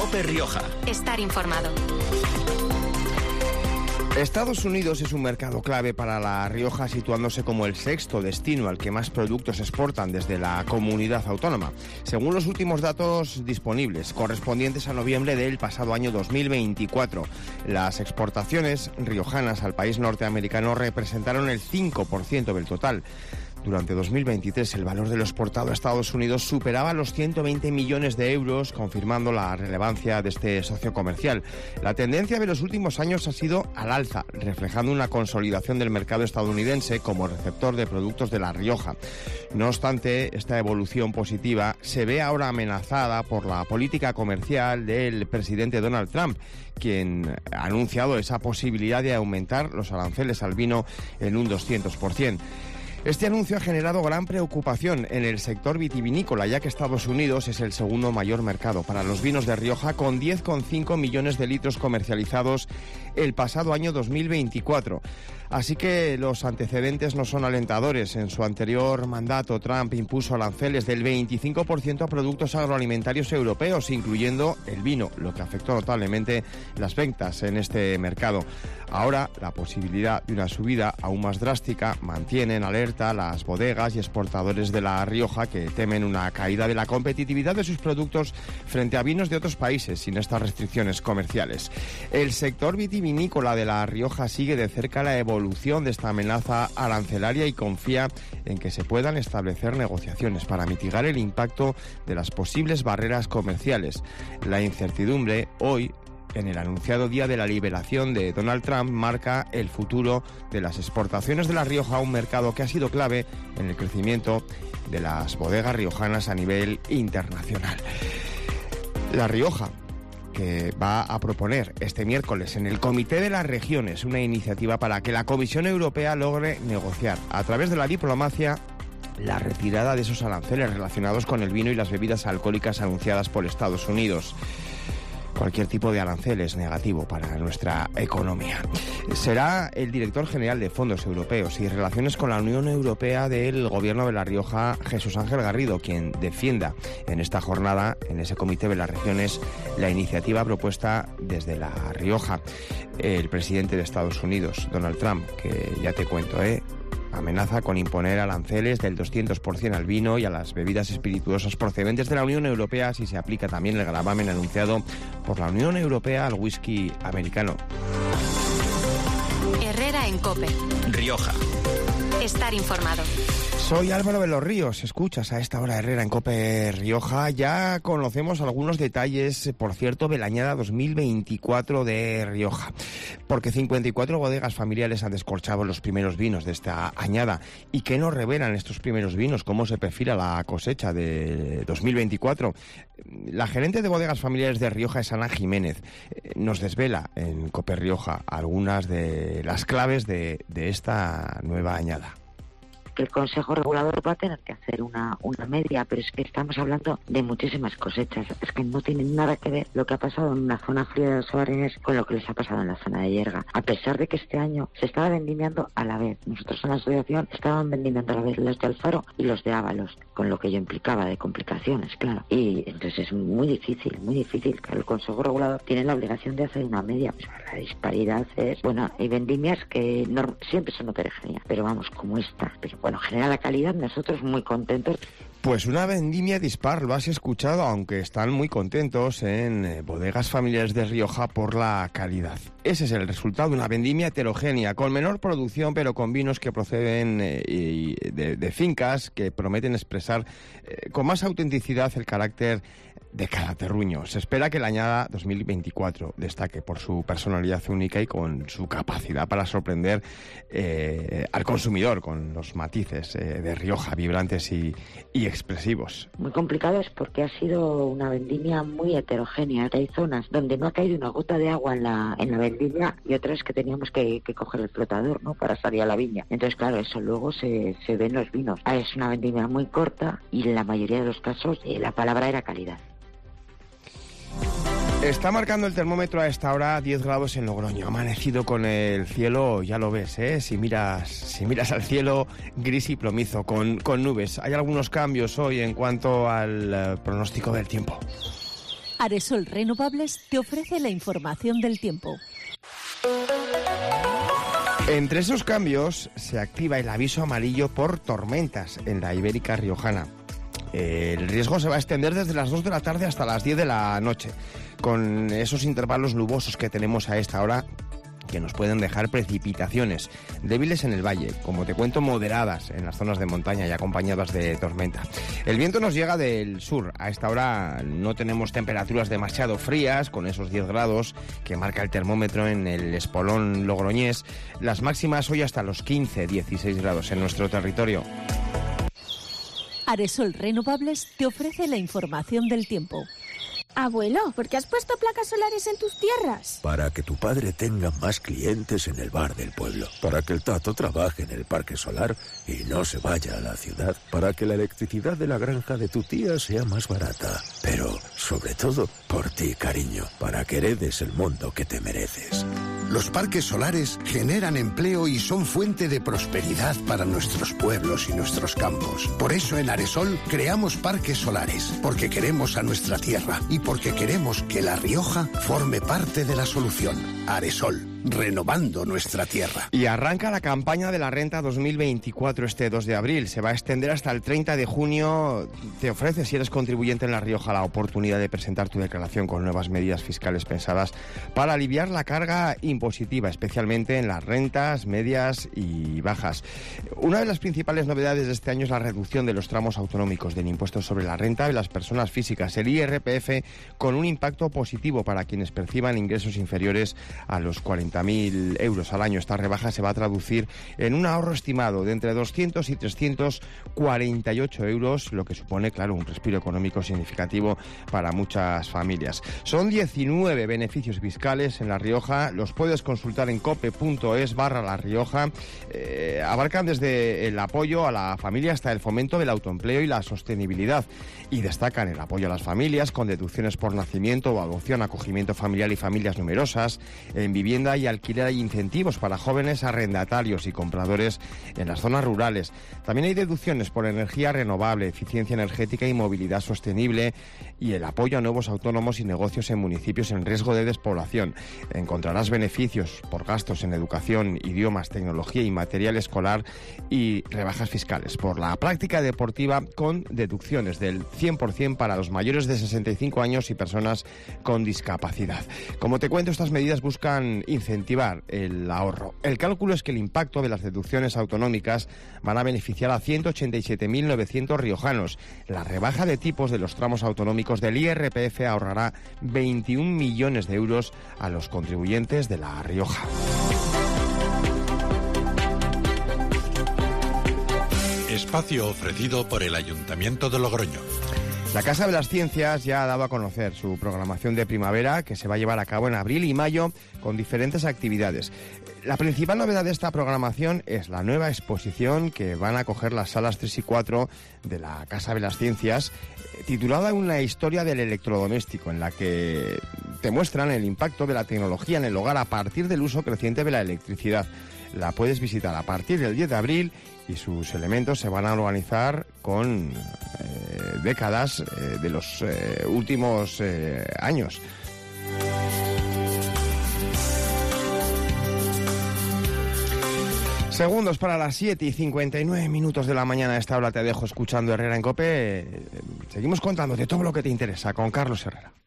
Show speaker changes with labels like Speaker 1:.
Speaker 1: COPE Rioja.
Speaker 2: Estar informado.
Speaker 3: Estados Unidos es un mercado clave para La Rioja, situándose como el sexto destino al que más productos exportan desde la comunidad autónoma. Según los últimos datos disponibles, correspondientes a noviembre del pasado año 2024, las exportaciones riojanas al país norteamericano representaron el 5% del total. Durante 2023, el valor de lo exportado a Estados Unidos superaba los 120 millones de euros, confirmando la relevancia de este socio comercial. La tendencia de los últimos años ha sido al alza, reflejando una consolidación del mercado estadounidense como receptor de productos de La Rioja. No obstante, esta evolución positiva se ve ahora amenazada por la política comercial del presidente Donald Trump, quien ha anunciado esa posibilidad de aumentar los aranceles al vino en un 200%. Este anuncio ha generado gran preocupación en el sector vitivinícola, ya que Estados Unidos es el segundo mayor mercado para los vinos de Rioja, con 10,5 millones de litros comercializados el pasado año 2024. Así que los antecedentes no son alentadores. En su anterior mandato, Trump impuso aranceles del 25% a productos agroalimentarios europeos, incluyendo el vino, lo que afectó notablemente las ventas en este mercado. Ahora, la posibilidad de una subida aún más drástica mantiene en alerta las bodegas y exportadores de La Rioja, que temen una caída de la competitividad de sus productos frente a vinos de otros países sin estas restricciones comerciales. El sector vitivinícola de La Rioja sigue de cerca la evolución de esta amenaza arancelaria y confía en que se puedan establecer negociaciones para mitigar el impacto de las posibles barreras comerciales. La incertidumbre hoy, en el anunciado día de la liberación de Donald Trump, marca el futuro de las exportaciones de La Rioja, un mercado que ha sido clave en el crecimiento de las bodegas riojanas a nivel internacional. La Rioja, que va a proponer este miércoles en el Comité de las Regiones una iniciativa para que la Comisión Europea logre negociar a través de la diplomacia la retirada de esos aranceles relacionados con el vino y las bebidas alcohólicas anunciadas por Estados Unidos. Cualquier tipo de arancel es negativo para nuestra economía. Será el director general de Fondos Europeos y Relaciones con la Unión Europea del Gobierno de La Rioja, Jesús Ángel Garrido, quien defienda en esta jornada, en ese Comité de las Regiones, la iniciativa propuesta desde La Rioja. El presidente de Estados Unidos, Donald Trump, que ya te cuento, amenaza con imponer aranceles del 200% al vino y a las bebidas espirituosas procedentes de la Unión Europea si se aplica también el gravamen anunciado por la Unión Europea al whisky americano.
Speaker 2: Herrera en COPE.
Speaker 1: Rioja.
Speaker 2: Estar informado.
Speaker 3: Soy Álvaro de los Ríos, escuchas a esta hora Herrera en COPE Rioja. Ya conocemos algunos detalles, por cierto, de la añada 2024 de Rioja, porque 54 bodegas familiares han descorchado los primeros vinos de esta añada. ¿Y qué nos revelan estos primeros vinos? ¿Cómo se perfila la cosecha de 2024? La gerente de bodegas familiares de Rioja es Ana Jiménez. Nos desvela en COPE Rioja algunas de las claves de esta nueva añada.
Speaker 4: El Consejo Regulador va a tener que hacer una media, pero es que estamos hablando de muchísimas cosechas. Es que no tiene nada que ver lo que ha pasado en una zona fría de los Obarrines con lo que les ha pasado en la zona de Yerga. A pesar de que este año se estaba vendimiando a la vez. Nosotros en la asociación estaban vendimiando a la vez los de Alfaro y los de Ábalos, con lo que ello implicaba de complicaciones, claro. Y entonces es muy difícil. El Consejo Regulador tiene la obligación de hacer una media. Pues la disparidad es... Bueno, hay vendimias que no, siempre son heterogéneas, pero vamos, como esta. Pero bueno, genera la calidad, nosotros muy contentos.
Speaker 3: Pues una vendimia dispar, lo has escuchado, aunque están muy contentos en bodegas familiares de Rioja por la calidad. Ese es el resultado de una vendimia heterogénea, con menor producción, pero con vinos que proceden de fincas que prometen expresar con más autenticidad el carácter de cada terruño. Se espera que la añada 2024 destaque por su personalidad única y con su capacidad para sorprender al consumidor con los matices de Rioja vibrantes y expresivos.
Speaker 4: Muy complicado es porque ha sido una vendimia muy heterogénea. Hay zonas donde no ha caído una gota de agua en la vendimia y otras que teníamos que coger el flotador, ¿no?, para salir a la viña. Entonces, claro, eso luego se ve en los vinos. Es una vendimia muy corta y en la mayoría de los casos la palabra era calidad.
Speaker 3: Está marcando el termómetro a esta hora 10 grados en Logroño. Ha amanecido con el cielo, ya lo ves, si miras al cielo, gris y plomizo, con nubes. Hay algunos cambios hoy en cuanto al pronóstico del tiempo.
Speaker 1: Aresol Renovables te ofrece la información del tiempo.
Speaker 3: Entre esos cambios se activa el aviso amarillo por tormentas en la Ibérica Riojana. El riesgo se va a extender desde las 2 de la tarde hasta las 10 de la noche, con esos intervalos nubosos que tenemos a esta hora, que nos pueden dejar precipitaciones débiles en el valle, como te cuento, moderadas en las zonas de montaña y acompañadas de tormenta. El viento nos llega del sur. A esta hora no tenemos temperaturas demasiado frías, con esos 10 grados que marca el termómetro en el espolón logroñés. Las máximas hoy hasta los 15-16 grados en nuestro territorio.
Speaker 1: Aresol Renovables te ofrece la información del tiempo.
Speaker 5: Abuelo, ¿por qué has puesto placas solares en tus tierras?
Speaker 6: Para que tu padre tenga más clientes en el bar del pueblo. Para que el Tato trabaje en el parque solar y no se vaya a la ciudad. Para que la electricidad de la granja de tu tía sea más barata. Pero, sobre todo, por ti, cariño. Para que heredes el mundo que te mereces.
Speaker 7: Los parques solares generan empleo y son fuente de prosperidad para nuestros pueblos y nuestros campos. Por eso en Aresol creamos parques solares, porque queremos a nuestra tierra y porque queremos que La Rioja forme parte de la solución. Aresol, renovando nuestra tierra.
Speaker 3: Y arranca la campaña de la renta 2024 este 2 de abril. Se va a extender hasta el 30 de junio. Te ofrece, si eres contribuyente en La Rioja, la oportunidad de presentar tu declaración con nuevas medidas fiscales pensadas para aliviar la carga impositiva, especialmente en las rentas medias y bajas. Una de las principales novedades de este año es la reducción de los tramos autonómicos del impuesto sobre la renta de las personas físicas, el IRPF, con un impacto positivo para quienes perciban ingresos inferiores a los 40.000 euros al año. Esta rebaja se va a traducir en un ahorro estimado de entre 200 y 348 euros, lo que supone, claro, un respiro económico significativo para muchas familias. Son 19 beneficios fiscales en La Rioja. Los puedes consultar en cope.es/La Rioja. Abarcan desde el apoyo a la familia hasta el fomento del autoempleo y la sostenibilidad. Y destacan el apoyo a las familias con deducciones por nacimiento o adopción, acogimiento familiar y familias numerosas. En vivienda y alquiler hay incentivos para jóvenes arrendatarios y compradores en las zonas rurales. También hay deducciones por energía renovable, eficiencia energética y movilidad sostenible, y el apoyo a nuevos autónomos y negocios en municipios en riesgo de despoblación. Encontrarás beneficios por gastos en educación, idiomas, tecnología y material escolar, y rebajas fiscales por la práctica deportiva con deducciones del 100% para los mayores de 65 años y personas con discapacidad. Como te cuento, estas medidas buscan incentivar el ahorro. El cálculo es que el impacto de las deducciones autonómicas van a beneficiar a 187.900 riojanos. La rebaja de tipos de los tramos autonómicos del IRPF ahorrará 21 millones de euros a los contribuyentes de La Rioja.
Speaker 8: Espacio ofrecido por el Ayuntamiento de Logroño.
Speaker 3: La Casa de las Ciencias ya ha dado a conocer su programación de primavera, que se va a llevar a cabo en abril y mayo con diferentes actividades. La principal novedad de esta programación es la nueva exposición que van a acoger las salas 3 y 4 de la Casa de las Ciencias, titulada Una historia del electrodoméstico, en la que te muestran el impacto de la tecnología en el hogar a partir del uso creciente de la electricidad. La puedes visitar a partir del 10 de abril y sus elementos se van a organizar con décadas de los últimos años. Segundos para las 7:59 de la mañana. A esta hora te dejo escuchando Herrera en COPE. Seguimos contándote todo lo que te interesa con Carlos Herrera.